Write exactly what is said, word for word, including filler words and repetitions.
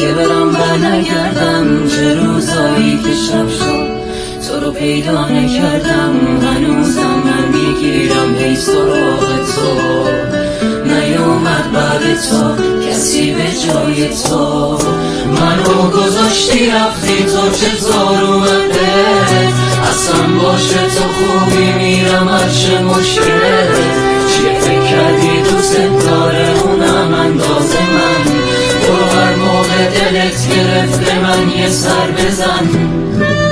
که برم بر نگردم، چه روزایی که شب شد تو رو پیدا نکردم. هنوزم من میگیرم هی سراغ تو، نیومد بعد تو کسی به جای تو. منو گذاشتی رفتی، تو چطور اومده؟ اصلا باشه تو خوبی، میرم هرچه مشکله. چیه فکر کردی دوست داره اونم انداز من؟ برو هر موقع دلت گرفته من یه سر بزن.